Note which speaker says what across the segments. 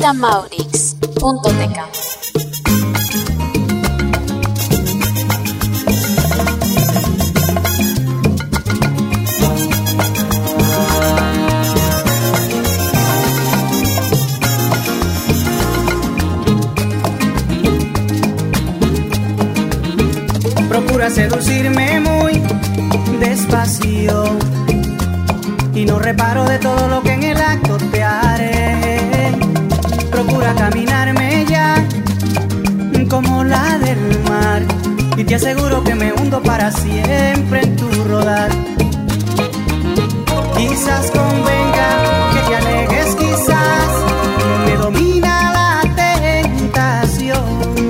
Speaker 1: Maurix.tk.
Speaker 2: Procura seducirme muy despacio y no reparo de todo lo que en el acto te haré. Procura caminarme ya como la del mar y te aseguro que me hundo para siempre en tu rodar. Quizás convenga que te alejes, quizás me domina la tentación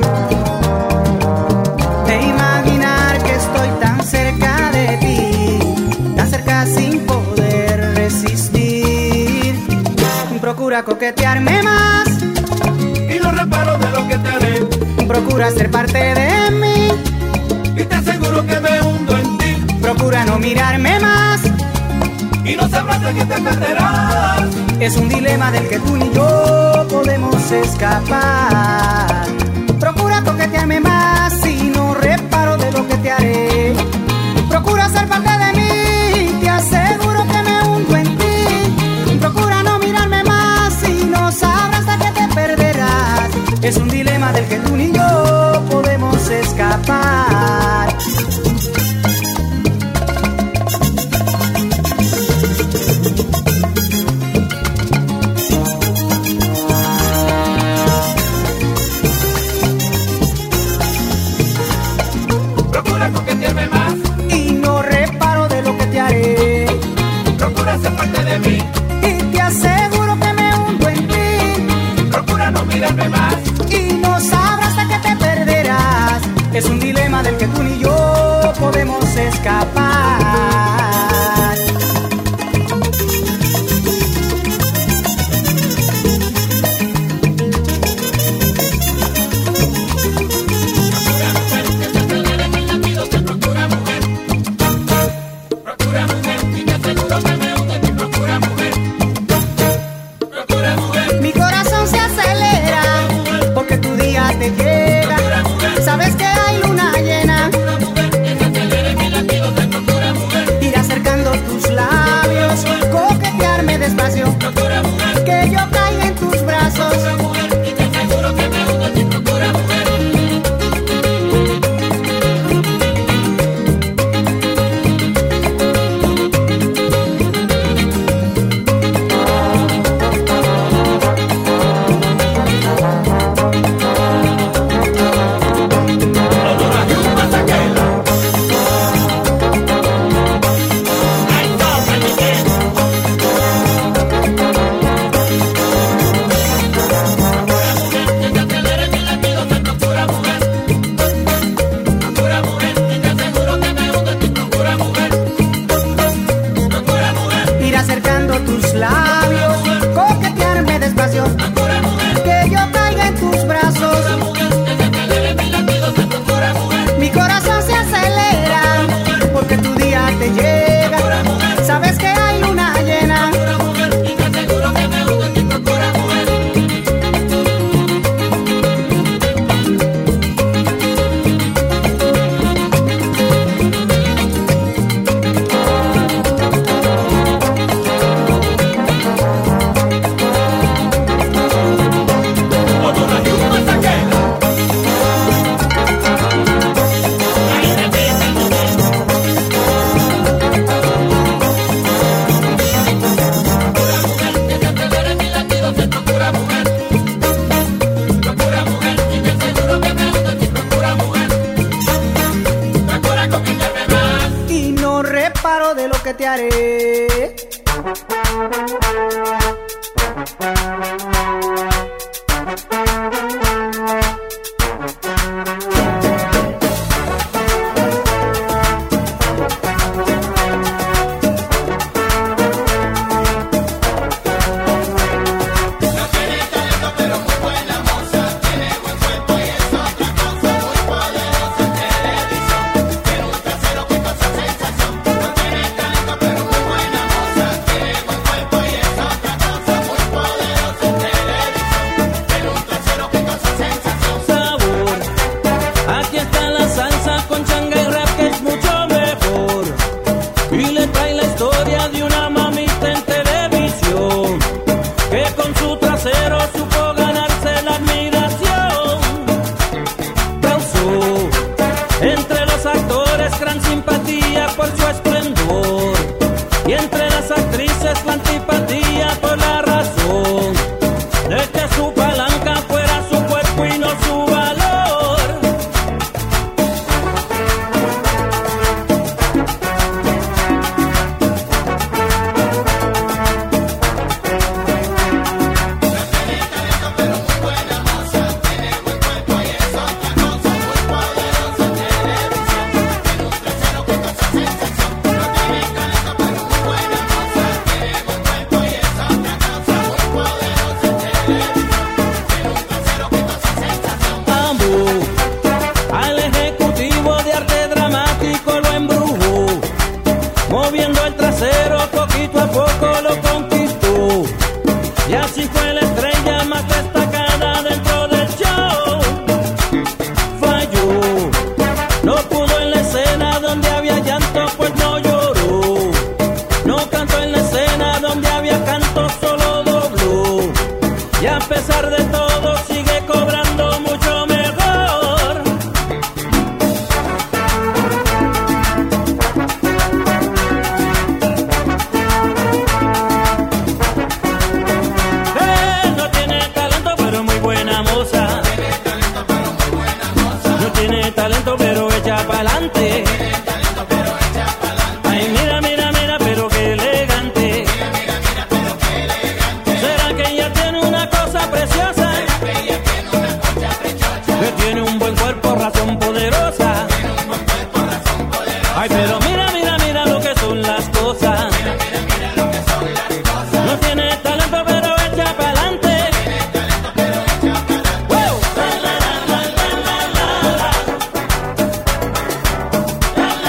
Speaker 2: de imaginar que estoy tan cerca de ti, tan cerca sin poder resistir. Procura coquetearme más
Speaker 3: y no reparo de lo que te haré.
Speaker 2: Procura ser parte de mí
Speaker 3: y te aseguro que me hundo en ti.
Speaker 2: Procura no mirarme más
Speaker 3: y no sabrás de qué te perderás.
Speaker 2: Es un dilema del que tú ni yo podemos escapar. Procura coquetearme más y no reparo de lo que te haré. Procura ser parte de mí, te aseguro que me hundo en ti. Procura no mirarme más y no sabrás de qué te perderás. Es un dilema del que tú ni yo podemos escapar.
Speaker 3: Procura coquetearme más
Speaker 2: y no reparo de lo que te haré.
Speaker 3: Procura ser parte de mí
Speaker 2: y te aseguro que me hundo en ti.
Speaker 3: Procura no mirarme más
Speaker 2: y no sabrás de qué te perderás. Es un dilema del que tú ni yo podemos escapar. Mi corazón se acelera porque tu día te llega. Sabes que hay luna llena. Ir acercando tus labios, coquetearme despacio, que yo caiga en tus brazos. Ir acercando tus labios, coquetearme despacio, que yo caiga en tus brazos. Mi corazón se acelera porque tu día te llega. Sabes que hay luna llena. Y no reparo de lo que te haré.
Speaker 1: Y así fue la estrella más destacada dentro del show. Falló, no pudo en la escena donde había llanto, pues no lloró. No cantó en la escena donde había canto, solo dobló. Y a pesar de todo sigue cobrando mucho mejor. No tiene talento pero muy buena moza. No tiene talento pero echa pa'lante. Ay, mira, mira, mira, pero qué elegante. ¿Será que ella tiene una cosa preciosa? Que tiene un buen cuerpo, razón poderosa. Ay, pero mira, mira, mira lo que son las cosas. No tiene talento pero echa pa'lante. Wow. La, la, la, la, la, la.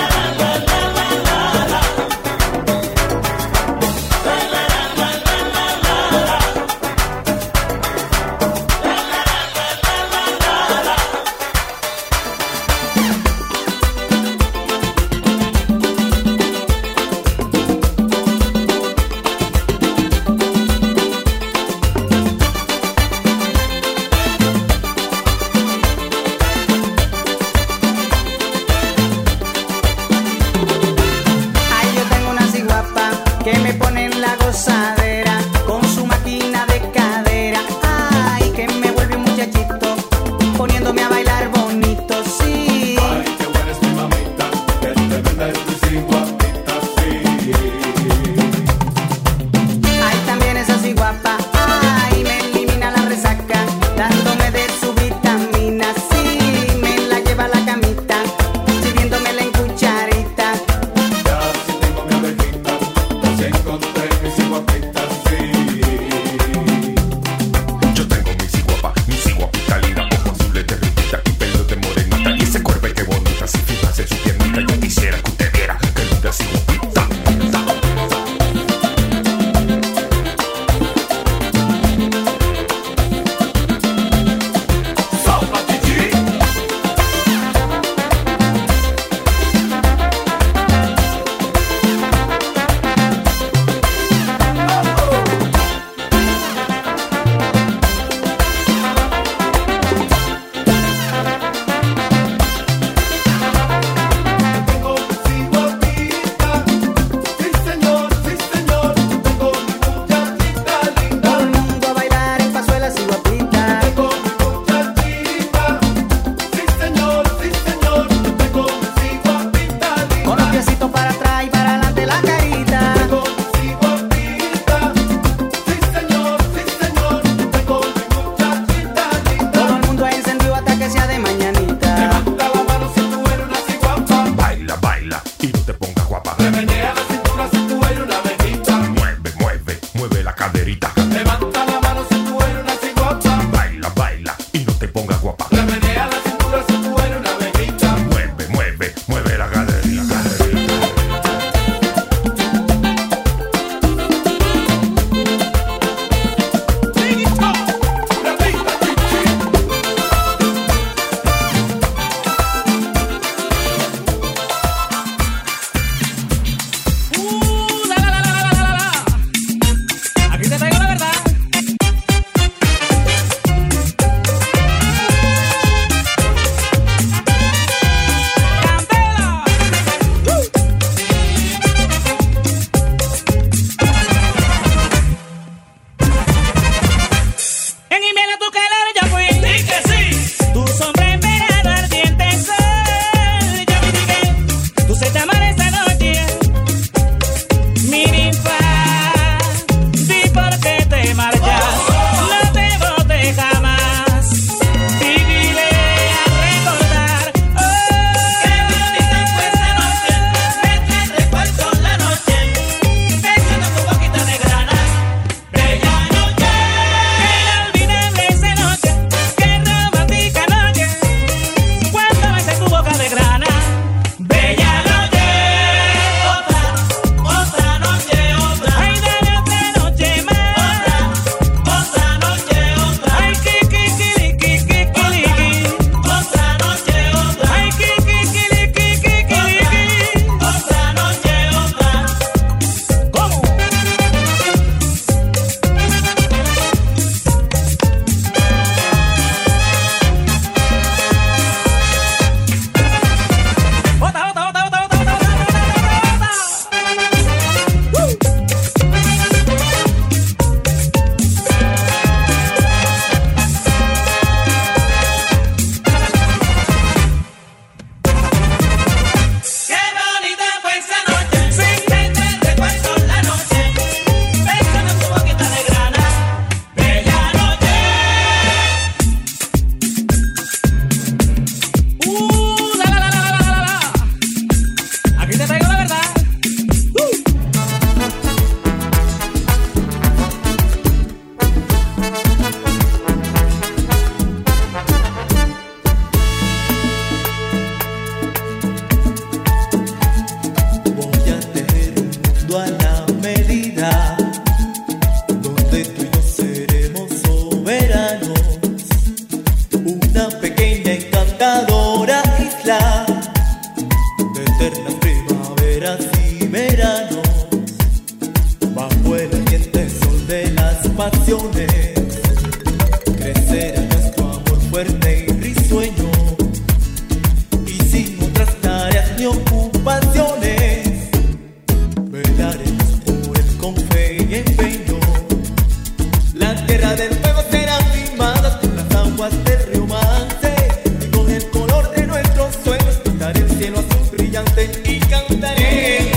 Speaker 4: pasiones. Crecerá nuestro amor fuerte y risueño, y sin otras tareas ni ocupaciones, velaremos por él con fe y empeño. La tierra del fuego será firmada por las aguas del río Mance, y con el color de nuestros sueños pintaré el cielo azul brillante y cantaré.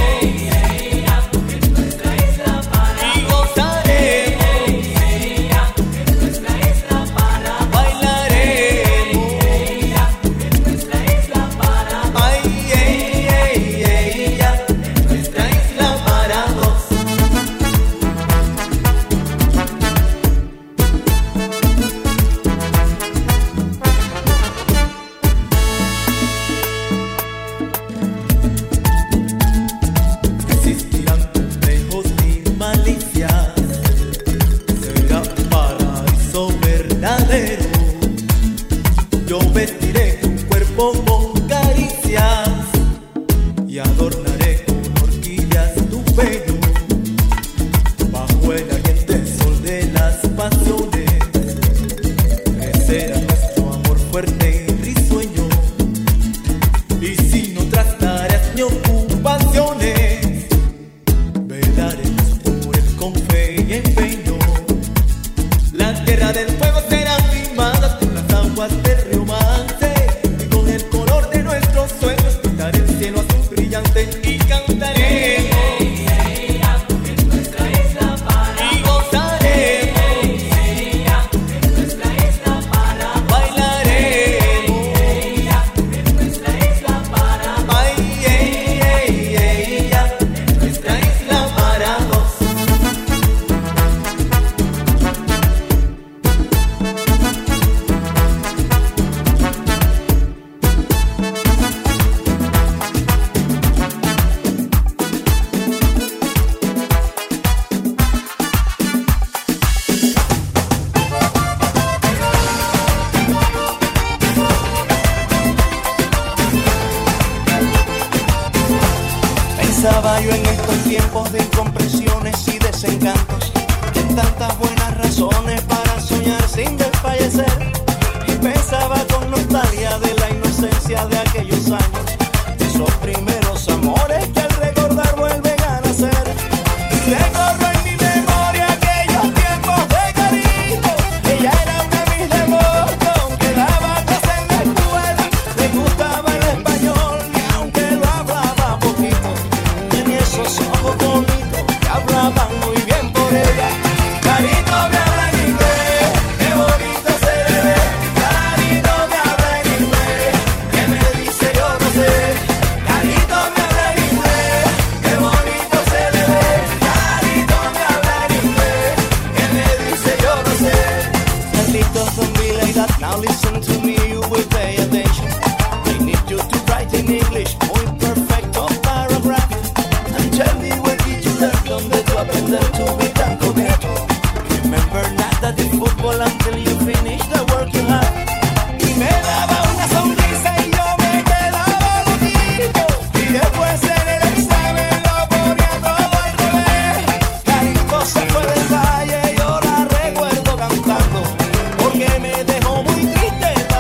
Speaker 4: Yo vestiré tu cuerpo con caricias y adornaré con orquídeas tu pelo. Bajo el ardiente sol de las pasiones crecerá nuestro amor fuerte y risueño, y sin otras tareas ni ocupaciones, velaremos por él con fe y empeño. La tierra del fuego será firmada por las aguas del río Mance, y con el color de nuestros sueños pintaré el cielo azul brillante y cantaré. En nuestra isla para y gozaremos. En nuestra isla para bailaremos. En nuestra isla para en nuestra isla para dos.
Speaker 5: Pensaba yo en estos tiempos de incomprensiones y desencantos, en tantas buenas razones para soñar sin desfallecer, y pensaba con nostalgia de la inocencia de aquellos años, de esos primeros amores que al recordar vuelven a nacer. Recorro en mi memoria aquellos tiempos de cariño, ella era una Miss de Boston que daba clases en la escuela, le gustaba el español y aunque lo hablaba poquito, tenía esos ojos bonitos que hablaban muy bien por ella. Carito me habla en inglés, qué bonito se le ve. Carito me habla en inglés, que me dice yo no sé. Carito me habla en inglés, qué bonito se le ve. Carito me habla en inglés, que me dice yo no sé. Carlitos, don't be like that, now listen to me, you will pay attention. I need you to write in English, muy perfecto paragraph. And tell me where did you learn, donde tú aprender to be tan coqueto. Remember nada de fútbol until you finish the work you have. Y me daba una sonrisa y yo me quedaba loquito. Y después en el examen lo ponía todo al revés. Carito se fue del valle, yo la recuerdo cantando, porque me dejó muy triste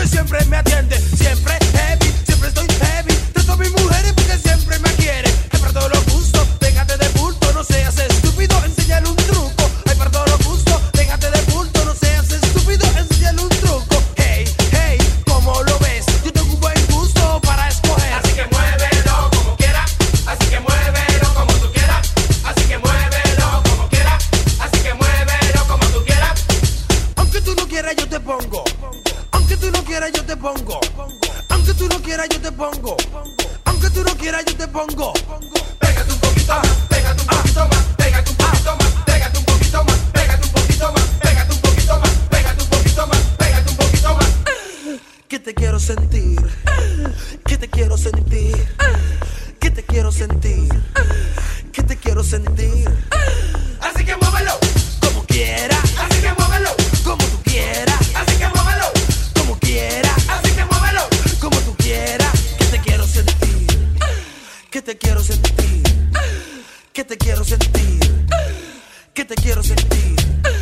Speaker 6: porque siempre me atiende. Siempre heavy, siempre estoy heavy. Trato a mis mujeres porque siempre me quiere. Hay para todos los gustos, déjate de bulto, no seas estúpido, enséñale un truco. Hay para todos los gustos, déjate de bulto, no seas estúpido, enséñale un truco. Hey, hey, ¿cómo lo ves? Yo tengo un buen gusto para escoger.
Speaker 3: Así que muévelo como quieras, así que muévelo como tú quieras, así que muévelo como quieras, así que muévelo como tú quieras.
Speaker 6: Aunque tú no quieras yo te pongo, aunque tú no quieras yo te pongo, aunque tú no quieras yo te pongo, aunque tú no quieras yo te pongo.
Speaker 3: Pégate un poquito más, pégate un poquito más, pégate un poquito más, pégate un poquito más, pégate un poquito más, pégate un poquito más, pégate un poquito más, pégate un poquito más.
Speaker 6: Que te quiero sentir, que te quiero sentir, que te quiero sentir, que te quiero sentir.
Speaker 3: Así que muévelo
Speaker 6: como quieras,
Speaker 3: así que muévelo
Speaker 6: como tú quieras,
Speaker 3: así que muévelo
Speaker 6: como quieras,
Speaker 3: así que muévelo.
Speaker 6: como tú quieras. Que te quiero sentir, que te quiero sentir, que te quiero sentir, que te quiero sentir.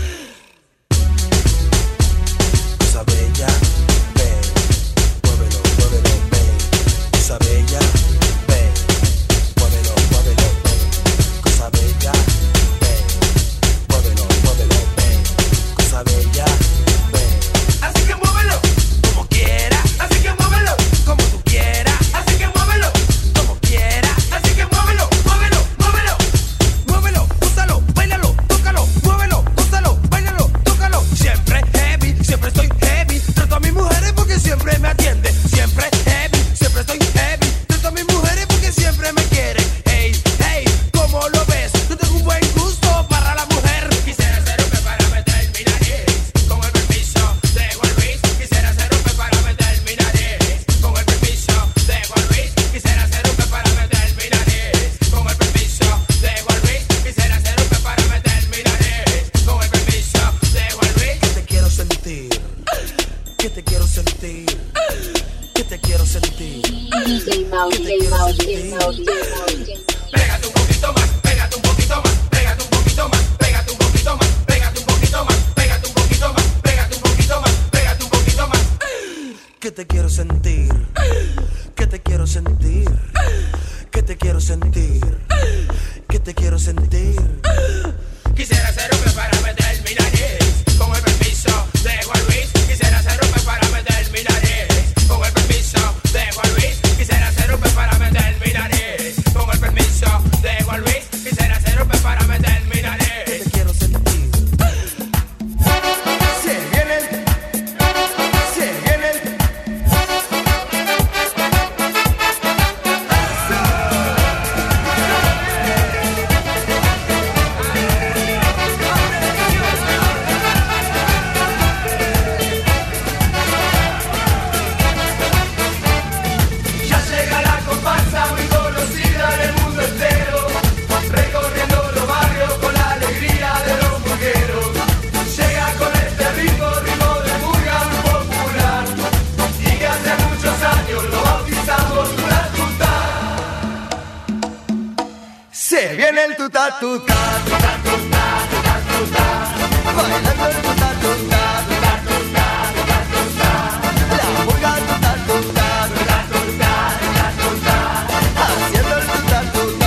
Speaker 6: Cosa bella, ven, muévelo, muévelo, ven. Cosa bella, ven, muévelo, muévelo, ven. Cosa bella, ven, muévelo, muévelo, ven. Cosa bella, ven.
Speaker 3: Así que muévelo
Speaker 6: Como quieras,
Speaker 3: así que muévelo
Speaker 6: como tú quieras,
Speaker 3: así que muévelo
Speaker 6: como quieras.
Speaker 3: así que muévelo, muévelo, muévelo.
Speaker 6: Muévelo, úsalo, báilalo, tócalo, muévelo, úsalo, báilalo, tócalo. Siempre heavy, siempre estoy heavy. Trato a mis mujeres porque siempre me atiende. Siempre heavy, siempre estoy heavy. Trato a mis mujeres porque siempre me quiere. Hey, hey, ¿cómo lo ves? Yo tengo un buen gusto para la mujer.
Speaker 3: Quisiera ser un pez para meter mi nariz, con el permiso de Juan Luis. Quisiera ser un pez para meter mi nariz, con el permiso de Juan Luis. Quisiera ser un pez para meter mi nariz, con el permiso de Juan Luis. Quisiera ser un pez para meter mi nariz, con el permiso de Juan Luis.
Speaker 6: Que te quiero sentir, que te quiero sentir, que te quiero sentir.
Speaker 7: DJ Mau, DJ Mau, DJ Mau, DJ Mau.
Speaker 3: Pégate un poquito más, pégate un poquito más, pégate un poquito más, pégate un poquito más, pégate un poquito más, pégate un poquito más, pégate un poquito más, pégate un poquito más.
Speaker 6: Que te quiero sentir, que te quiero sentir, que te quiero sentir, que te quiero sentir.
Speaker 3: Quisiera ser un pez para meter mi nariz, con el permiso de Juan Luis. Quisiera ser un pez para meter mi nariz, con el permiso de Juan Luis. Quisiera ser un pez para meter mi nariz, con el permiso de Juan Luis. Quisiera ser un pez para meter mi
Speaker 6: Que
Speaker 3: nariz.
Speaker 6: te quiero sentir.
Speaker 4: Se viene el, se viene el.
Speaker 3: Ya llega la comparsa muy conocida en el mundo entero, recorriendo los barrios con la alegría de los murgueros. Llega con este ritmo, ritmo de murga muy popular, y que hace muchos años lo bautizamos Tutatutá.
Speaker 4: Se viene el tuta tuta, bailando el tuta tuta, la murga tuta tuta, haciendo el tuta tuta.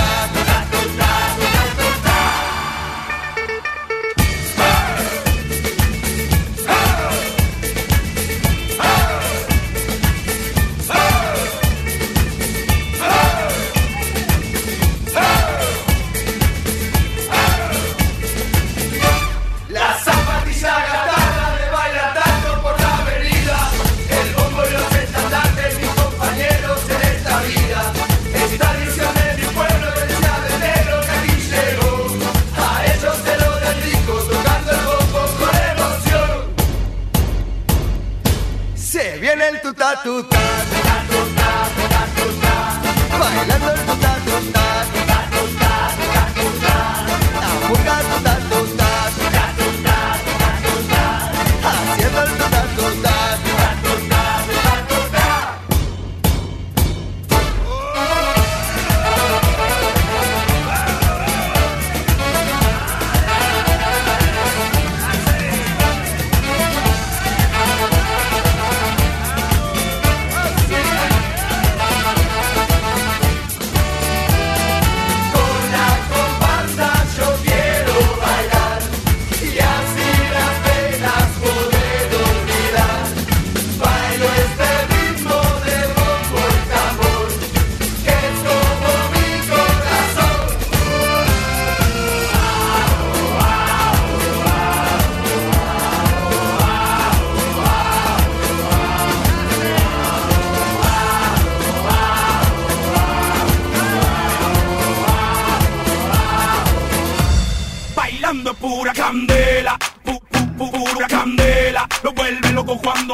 Speaker 3: La zapatilla gatada le baila tanto por la avenida, el bombo y los estandartes, mis compañeros en esta vida. Es tradición de mi pueblo decía de enero que aquí llegó, a ellos se lo dedico, tocando el bombo con emoción.
Speaker 4: Se viene el tuta tuta, bailando el tuta tuta, la murga tuta tuta, haciendo el tuta tuta.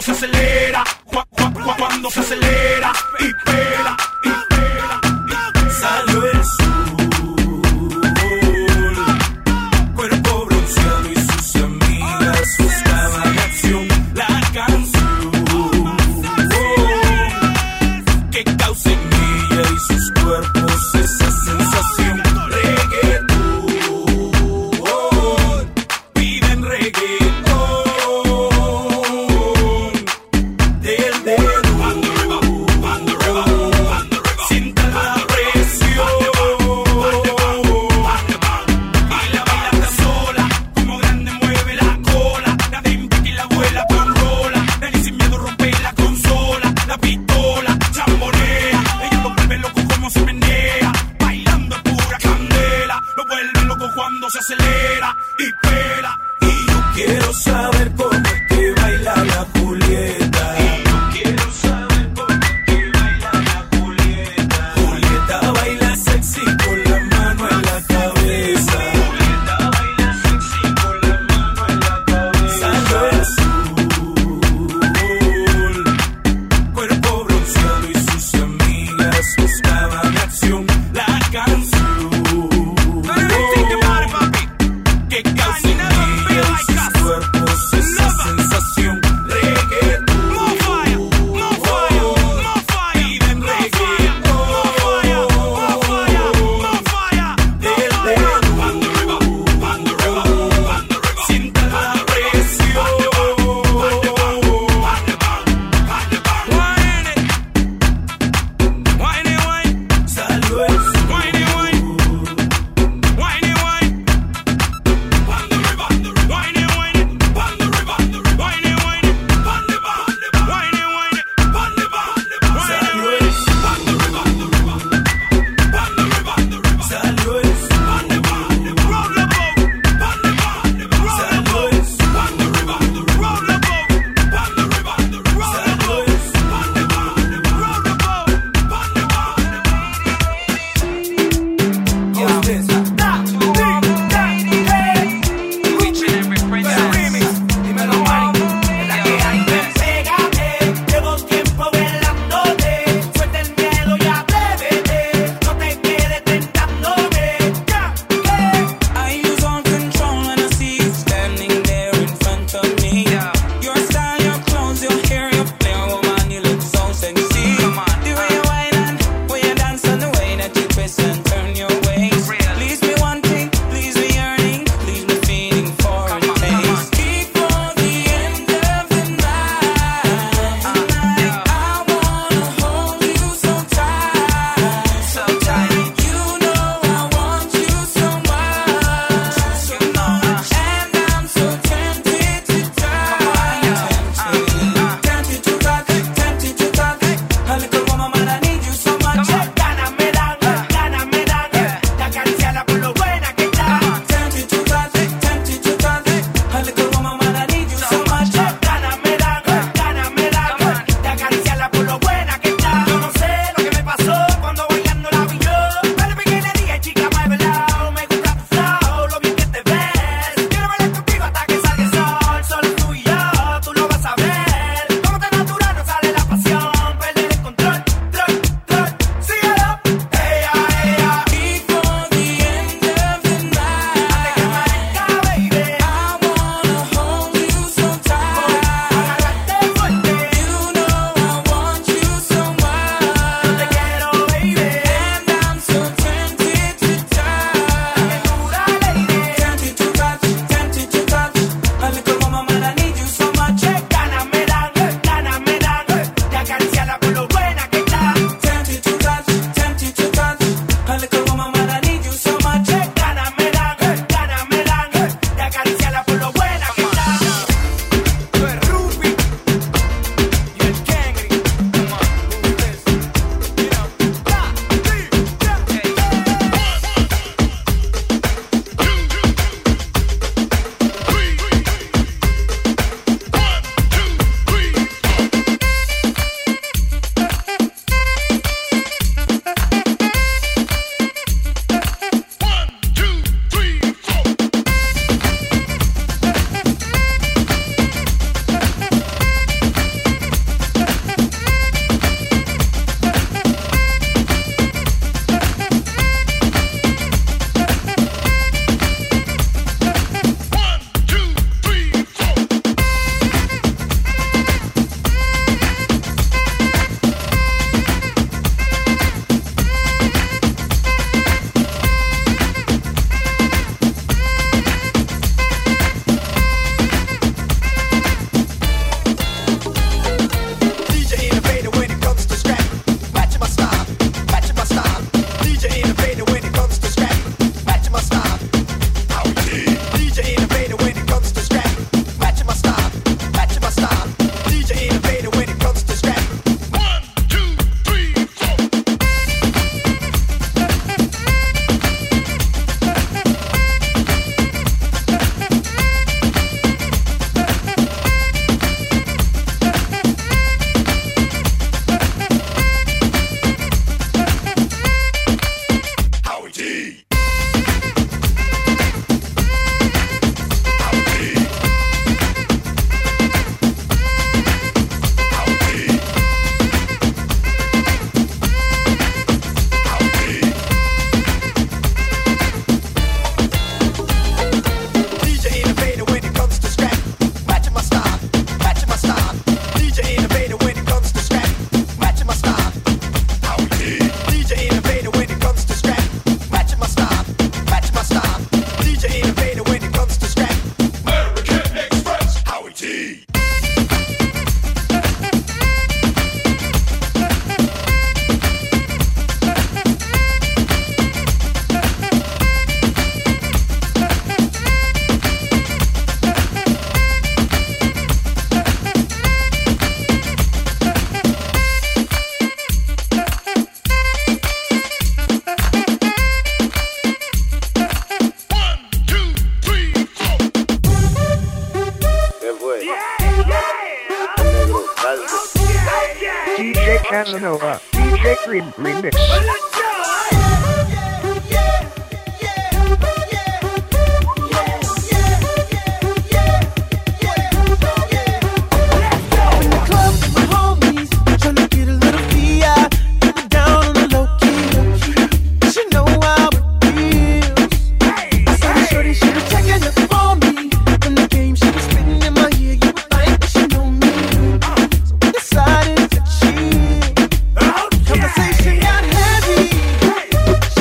Speaker 8: se acelera, cuando se acelera y pela, salió el sol, cuerpo bronceado y sus amigas buscaban acción, la canción que causa en ella y sus cuerpos esa sensación.
Speaker 9: DJ Casanova, DJ Remix.
Speaker 6: Conversation got heavy.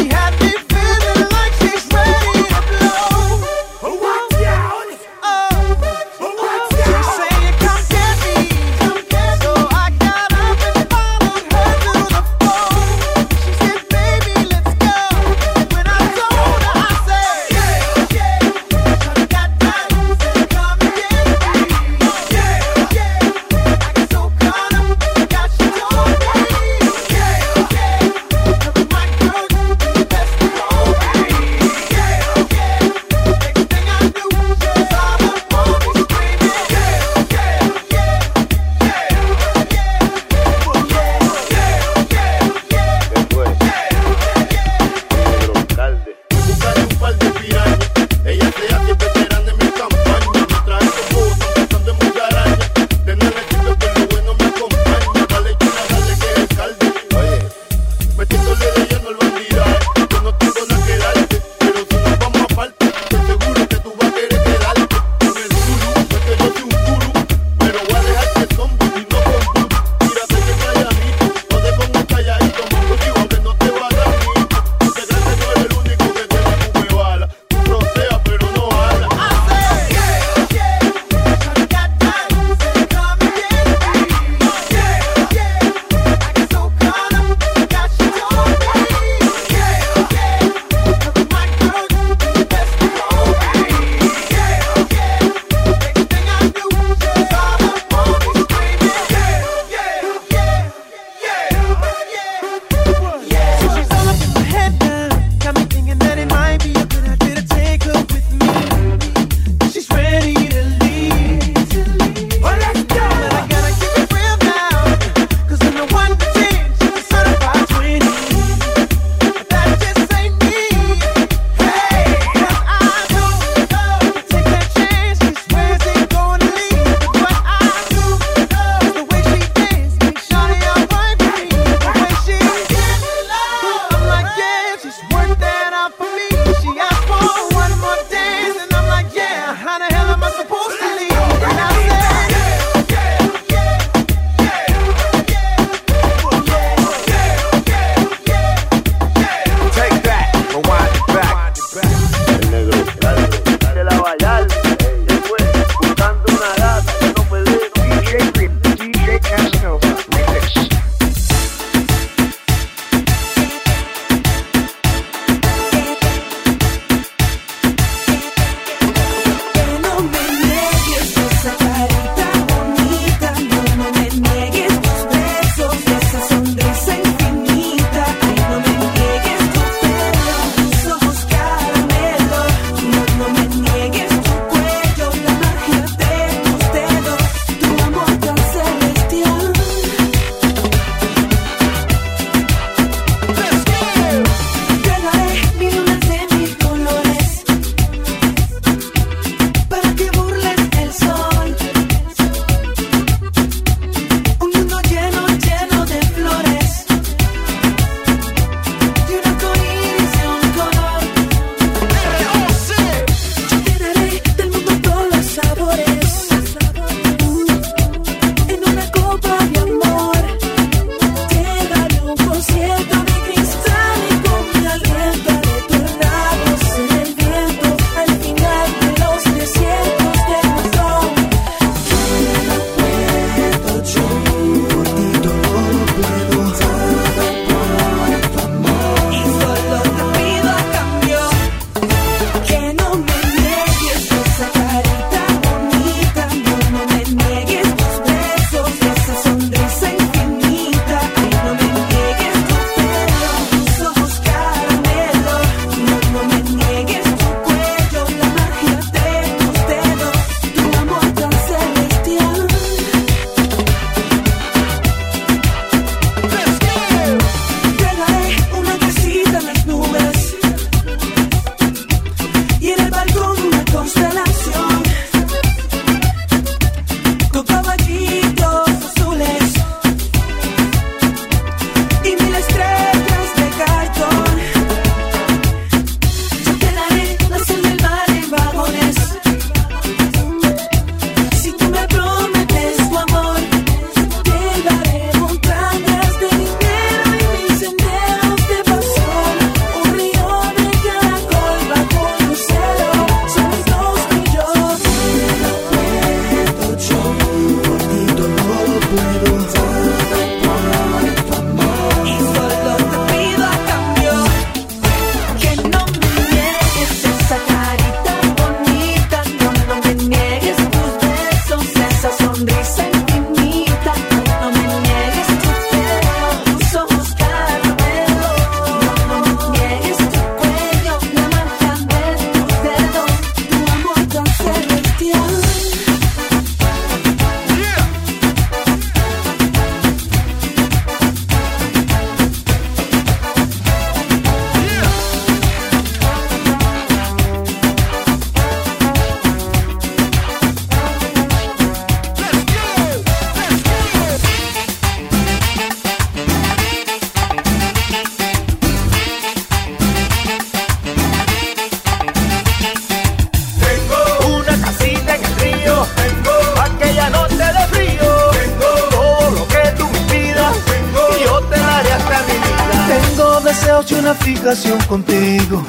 Speaker 5: una fijación contigo.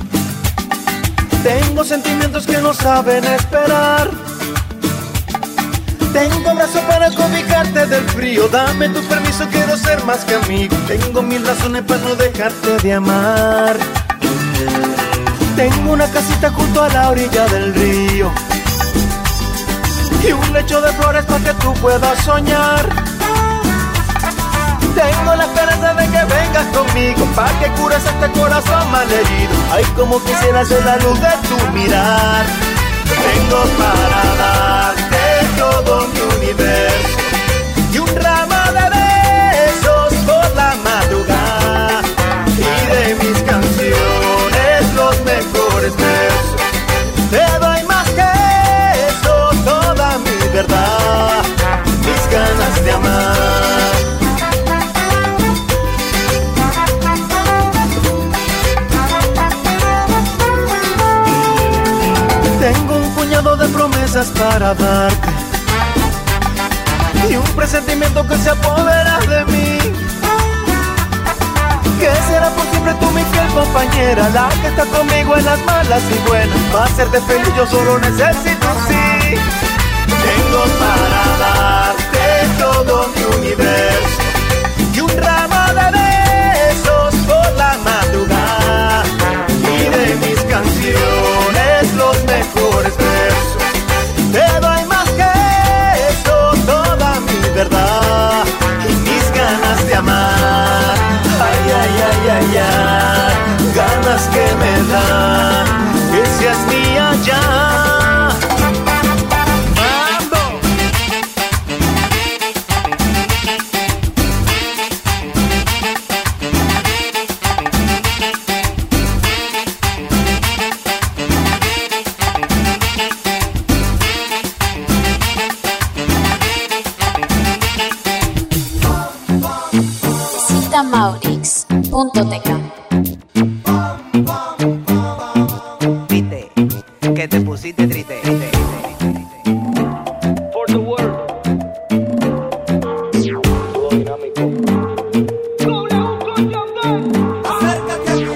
Speaker 5: Tengo sentimientos que no saben esperar. Tengo brazos para cobijarte del frío. Dame tu permiso, quiero ser más que amigo. Tengo mil razones para no dejarte de amar. Tengo una casita junto a la orilla del río y un lecho de flores para que tú puedas soñar. Tengo la esperanza de que vengas conmigo para que cures este corazón malherido. Ay, como quisiera ser la luz de tu mirar. Tengo para darte todo mi universo y un ramo de besos por la madrugada, y de mis canciones los mejores versos. Te doy más que eso, toda mi verdad, mis ganas de amar. Tengo un puñado de promesas para darte y un presentimiento que se apodera de mí. Que será por siempre tú mi fiel compañera, la que está conmigo en las malas y buenas. Para hacerte feliz yo solo necesito un sí. Tengo para darte todo mi universo y un ramo de besos por la madrugada, y de mis canciones los mejores versos. Te doy más que eso, toda mi verdad y mis ganas de amar. Ay, ay, ay, ay, ay, ganas que me dan que seas mía ya.
Speaker 7: Visita Maurix.tk.
Speaker 10: Viste que te pusiste triste.
Speaker 1: For the world.
Speaker 3: Acércate a mí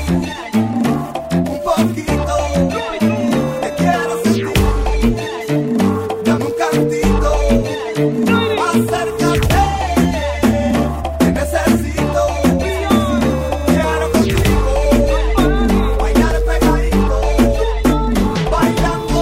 Speaker 3: un poquito, te quiero sentir. Dame un cantito, acércate, te necesito. Quiero contigo bailar pegadito, bailando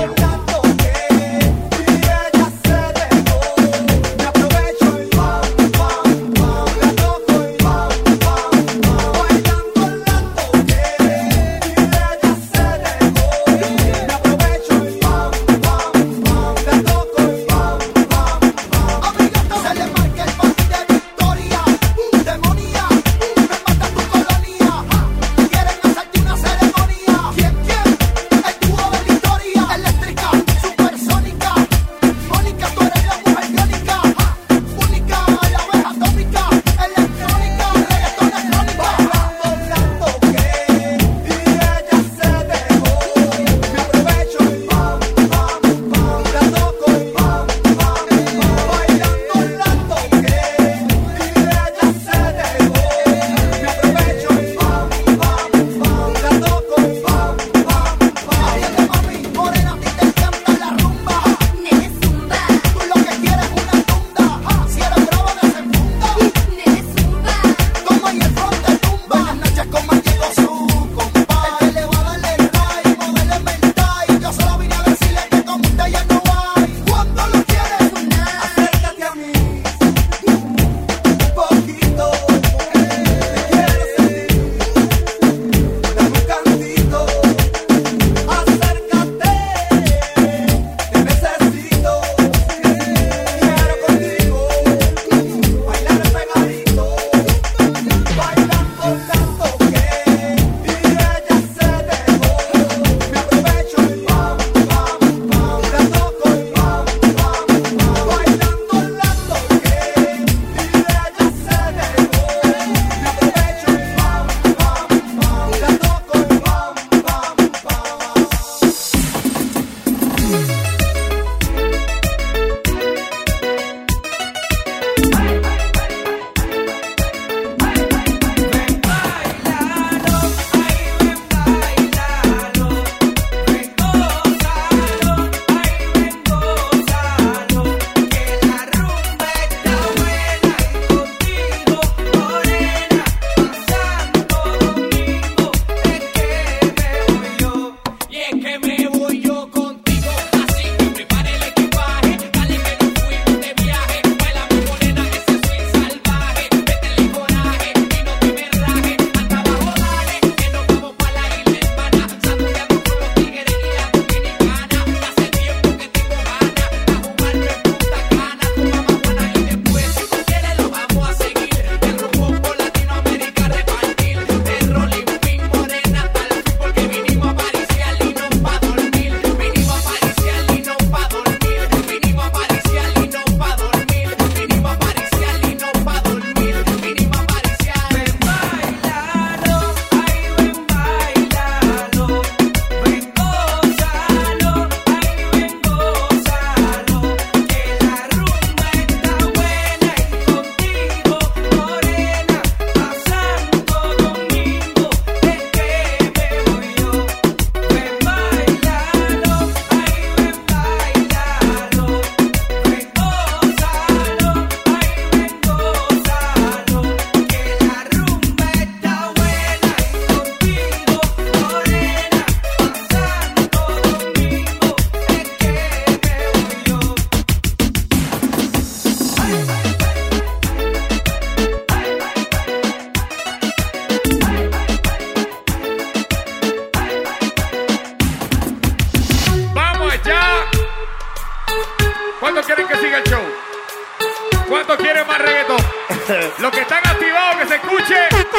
Speaker 11: Los que están activados, que se escuche.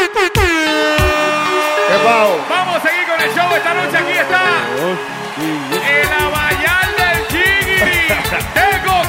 Speaker 12: ¿Qué pavo?
Speaker 11: Vamos a seguir con el show esta noche. Aquí está el Abayal del Jiggy, Tego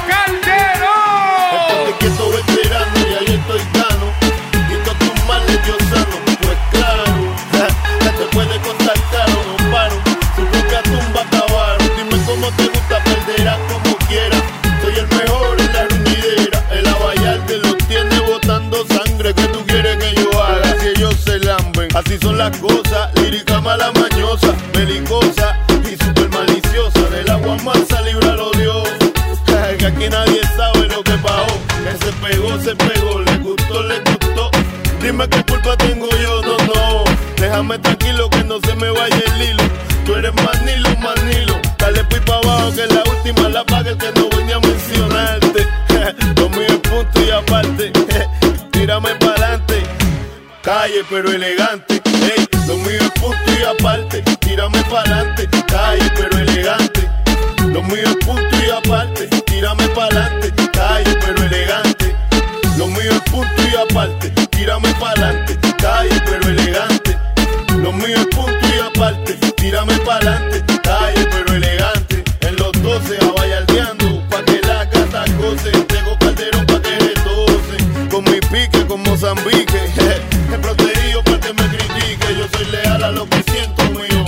Speaker 11: Calderón.
Speaker 13: Estoy quieto veterano y ahí estoy gano. Quito tus males, yo sano. Pues claro, ya te puede costar caro, no paro. Su propia tumba acabaron. Dime cómo te gusta, perderás como quieras. Soy el mejor en la reunidera. El Abayal te los tiene botando sangre. ¿Qué tú quieres que yo haga? Si ellos se lamben. Así son las cosas, lírica mala mañosa, belicosa y super maliciosa. Del agua mansa líbralo Dios. Que aquí nadie sabe lo que pasó. Que se pegó, le gustó. Dime qué culpa tengo yo, no. Déjame tranquilo que no se me vaya el hilo. Tú eres manilo. Dale pues pa' abajo que la última la paga el que no venía a mencionarte. Lo mío es punto y aparte. Tírame pa'lante. Calle pero elegante. Ey, lo mío es punto y aparte. Tírame pa'lante. Calle pero elegante. Lo mío es punto y aparte. Tírame pa'lante. Calle pero elegante. Lo mío es punto y aparte. Tírame pa'lante. Calle pero elegante. Lo mío es punto y aparte. Tírame pa'lante. Calle pero elegante. En los 12 abayaldeando pa' que la gata goce. Tego Calderón pa' que retose. Con mi pique, con Mozambique. He protegido pa' que me critique. Yo soy leal a lo que siento mío.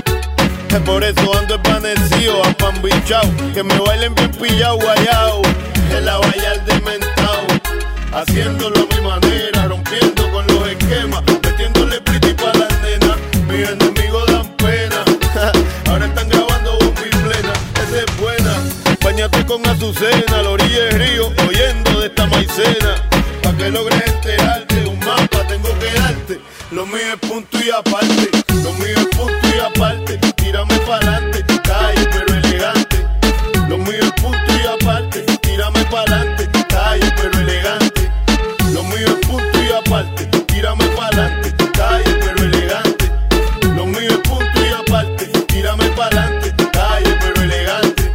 Speaker 13: Por eso ando esvanecido, apambichao. Que me bailen bien pillao, guayao. El Abayal dementao. Haciéndolo a mi manera, rompiendo con los esquemas. Metiéndole pretty pa' las nenas. Mis enemigos dan pena. Ahora están grabando bomba y plena. Esa es buena. Báñate con Azucena, a la orilla del río, oyendo de esta maicena. Pa' que logres enterarte, un mapa tengo que darte. Lo mío es punto y aparte. Lo mío es punto y aparte. Tírame pa'lante, calle pero elegante. Lo mío es punto y aparte. Tírame pa'lante, calle pero elegante. Lo mío es punto y aparte. Tírame pa'lante, calle pero elegante. Lo mío es punto y aparte. Tírame pa'lante, calle pero elegante.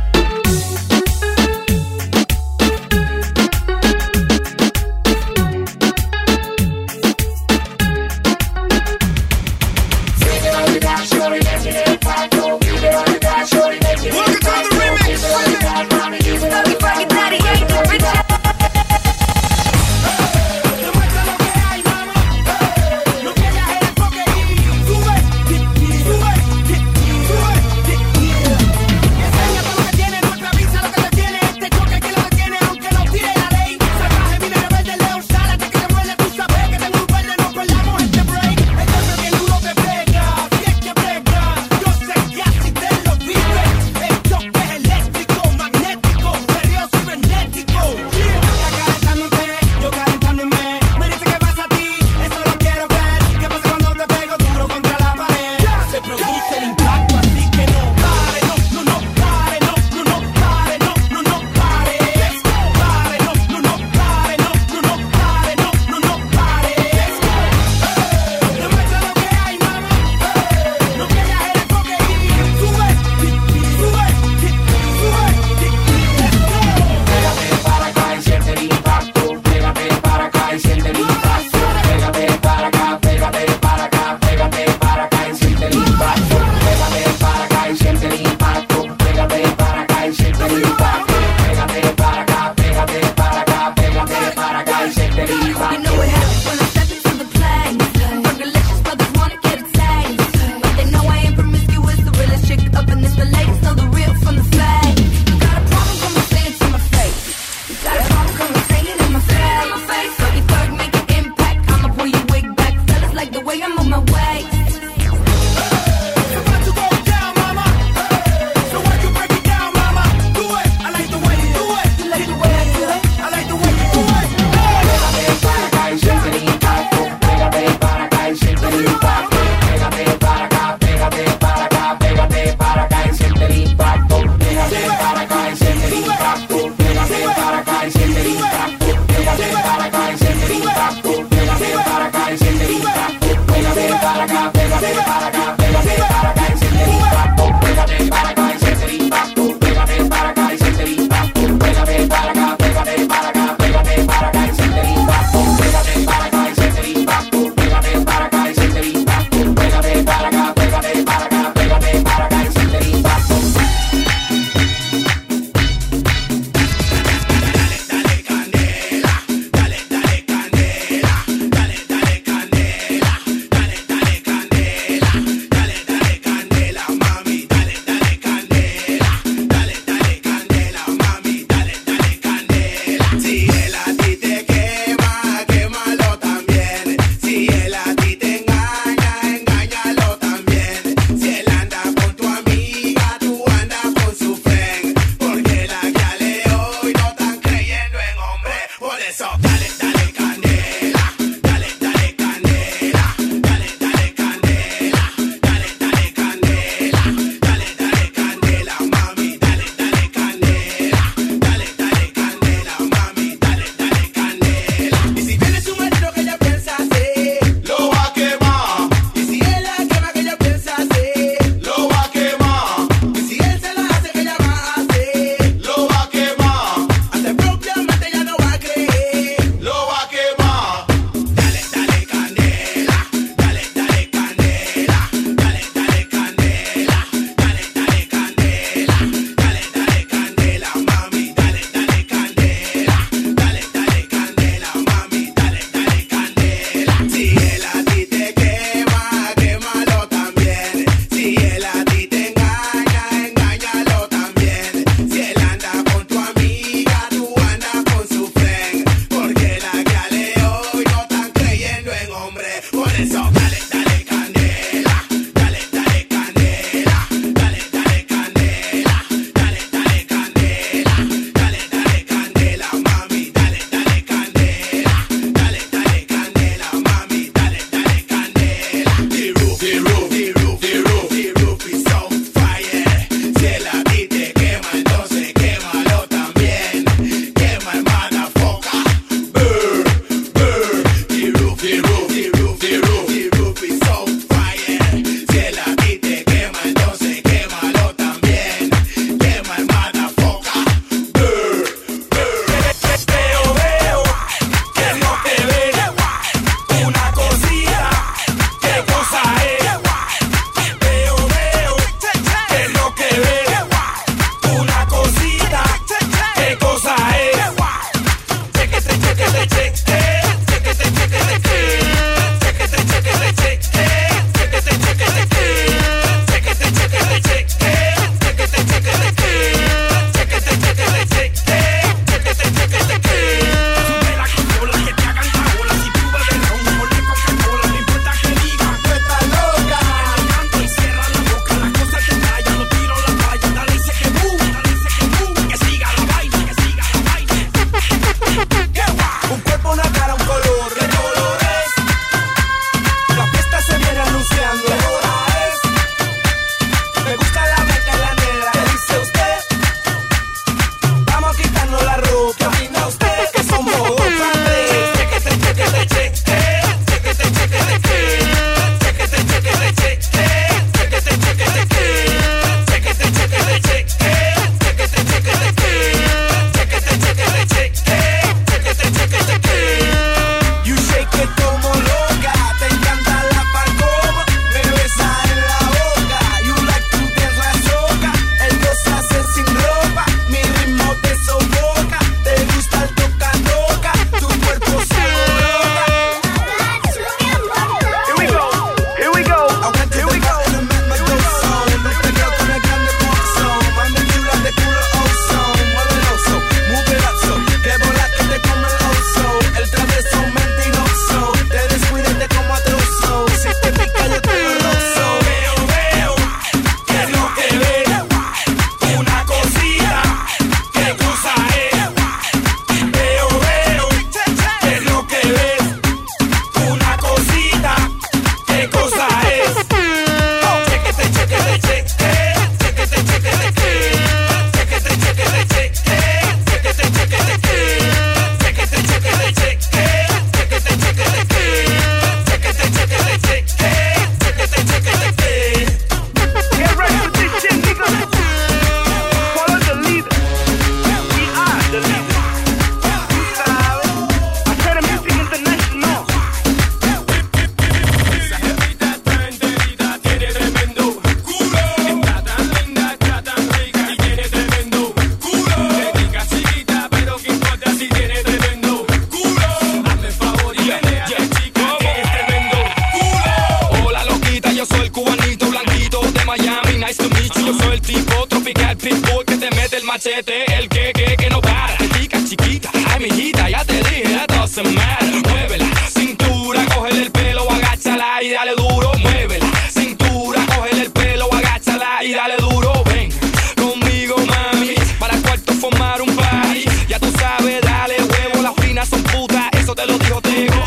Speaker 8: pego.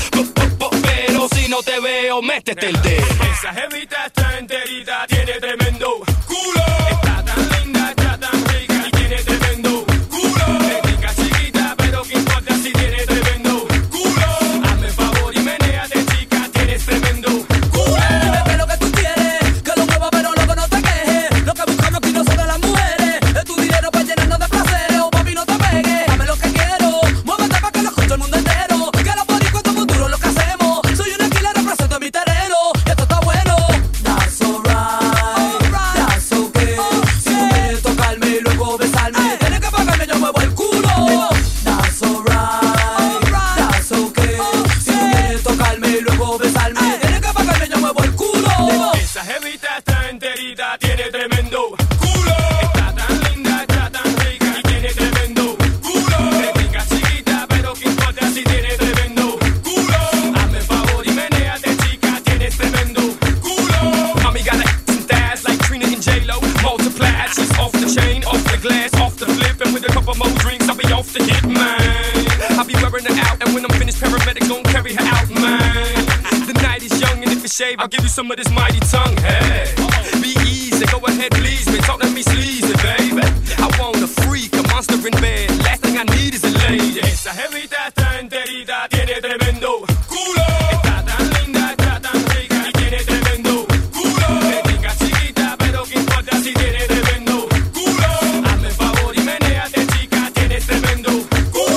Speaker 8: Pero si no te veo, métete el dedo. Esa jevita está enterita, tiene tremendo culo. Está tan linda, está tan rica y tiene tremendo culo. Es rica chiquita, pero que importa si tiene tremendo culo. Hazme el favor y menéate, chica, tienes tremendo culo.
Speaker 6: Dime qué es lo que tú quieres, que lo mueva pero luego no te quejes. Lo que buscamos aquí no son de las mujeres, es tu dinero para llenarnos de placeres. Oh, papi, no te pegues, dame lo que quiero, muévete para que lo escuche el mundo entero. Que los boricuas somos duros lo que hacemos, soy una esquila, represento mi terreno. Esto está bueno, that's alright, that's okay. Si tú quieres tocarme y luego besarme, tienes que pagarme, yo muevo el culo. That's alright, that's okay. Si tú quieres tocarme y luego besarme, tienes que pagarme, yo muevo el culo.
Speaker 8: Esa jevita está enterita, tiene tremendo culo. Está tan linda, está tan rica y tiene tremendo culo. Es rica chiquita, pero que importa si tiene tremendo culo. Hazme el favor y menéate, chica, tienes tremendo culo. Mommy got a ass like Trina and J-Lo. Multiplied, she's off the chain, off the glass, off the flip. And with a couple more drinks, I'll be off the hit, man. I'll be wearing her out, and when I'm finished, paramedics gon' carry her out, man. The night is young, and if you shave, I'll give you some of this mighty tongue. Hey, be easy, go ahead, please me. Talk to me sleazy, baby. I want a freak, a monster in bed. Last thing I need is a lady. Esa jevita está enterita, tiene tremendo culo. Está tan linda, está tan rica y tiene tremendo culo. Es rica chiquita, pero que importa si tiene tremendo culo. Hazme el favor y menéate, chica, tienes tremendo culo.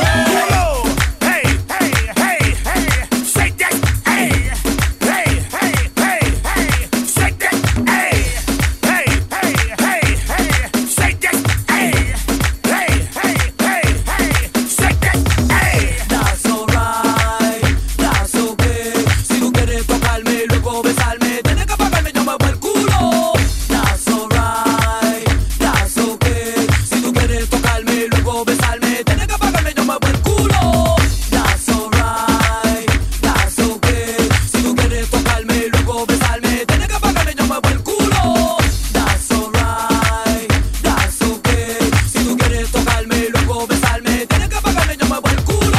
Speaker 11: Hey, hey, hey, hey, shake that, hey, hey, hey, hey, hey, shake that, hey, hey, hey, hey, hey, shake that, hey, hey, hey, hey, hey, shake that, hey.
Speaker 6: That's alright, that's okay. Si tú quieres tocarme y luego besarme, tienes que pagarme, yo muevo el culo. That's alright, that's okay. Si tú quieres tocarme y luego besarme, tienes que pagarme, yo muevo el culo. That's alright, that's okay. Si tú quieres tocarme y luego besarme, tienes que pagarme, yo muevo el culo. That's alright, that's okay. Si tú quieres tocarme y luego besarme, tienes que pagarme, yo muevo el culo.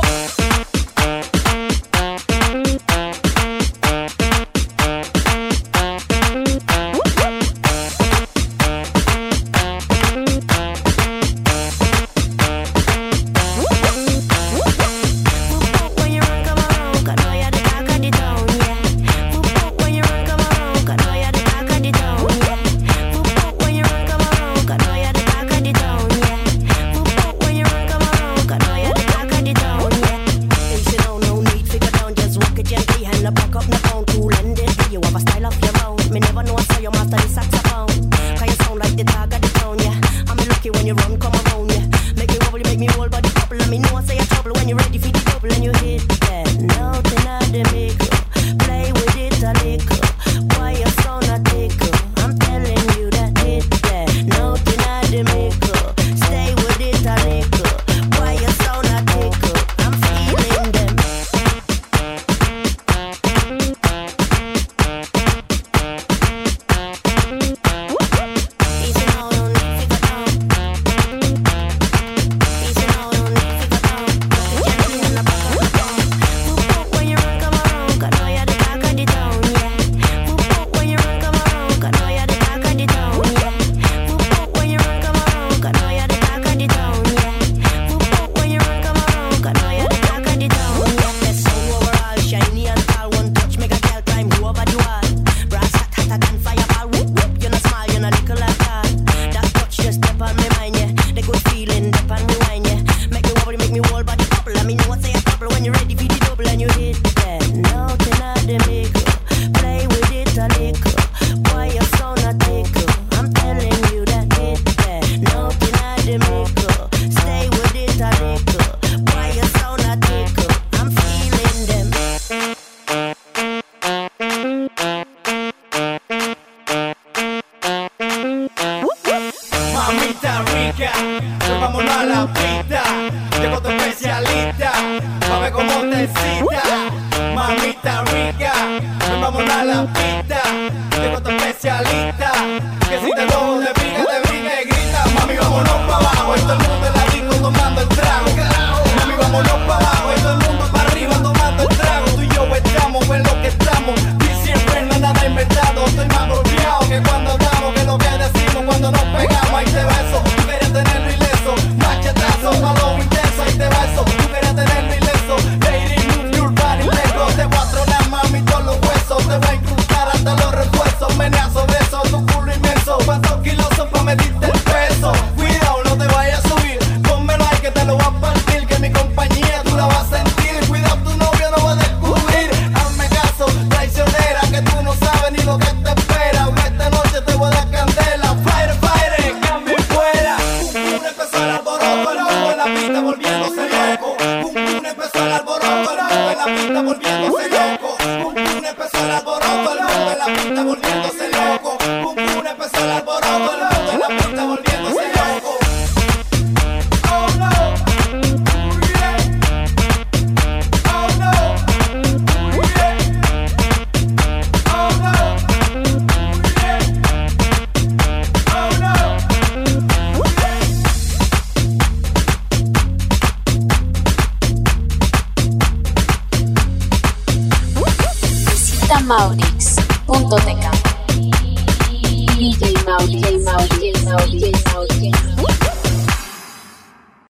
Speaker 12: When you run, come around, 'cause know you're the talk of the town, yeah. When you run, come around, 'cause know you're the talk of the town, yeah. When you run, come around, 'cause know you're the talk of the town, yeah. When you run, come around, 'cause know you're the talk of the town, yeah. Things you know, no need figure down, just walk it gently, hand the back up the phone, cool and deadly. You have a style of your own. Me never know I saw you master the saxophone. 'Cause you sound like the talk of the town, yeah. I'm lucky when you run, come around, yeah. Make me wobble, you make me whole body couple. Let me know I say you're trouble when you're ready for the double and you hit that nothing out the maker. Play with it a little. Why you sound a tickle? I'm telling you that hit that nothing out the maker. Stay with it a little. Why you sound a tickle? I'm feeling them. Easy now, don't need figure down. Easy now, don't need figure down. Gently in the back of the phone. When you run, come around, 'cause know you're the talk of the town, yeah. When you run, come around, 'cause know you're the talk of the town, yeah. When you run, come around, 'cause know you're the talk of the town, yeah. When you run, come around, 'cause know you're the talk of the town, yeah. Best sound overall, shiny and tall, one touch make a girl climb over the wall. Brass hot hotter than fireball, whoop whoop. You know smile, you know little like that. That touch just step on my mind, yeah. The good feeling, step on rewind, yeah. Make me wobble, make me whole body bubble. Let me know I say a couple when you're ready for the double and you hit that. Nothing out the maker. Play with it a little. Why you sound a tickle? I'm telling you that hit that. Nothing out the maker. Stay with it a little. Why you sound a tickle? I'm feeling them.
Speaker 4: Mamita rica, pues vámonos a la pista. Llegó tu especialista, pa' ver cómo te excita. Mamita rica, pues vámonos a la pista. Llegó tu especialista, que si te cojo te brinca y grita. Mami, vámonos pa' abajo, y todo el mundo en la disco tomando el trago. Mami, vámonos pa' abajo, y todo el mundo pa' arriba tomando
Speaker 3: pista volviéndose loco. Pum pum empezó el alboroto, el mundo en la pista volviéndose loco. Pum pum empezó el alboroto, el mundo en la pista volviéndose loco. Oh no, yeah. Oh no, yeah. Oh no, yeah. Oh no, yeah.
Speaker 7: Visita maurix.tk. DJ Maurix.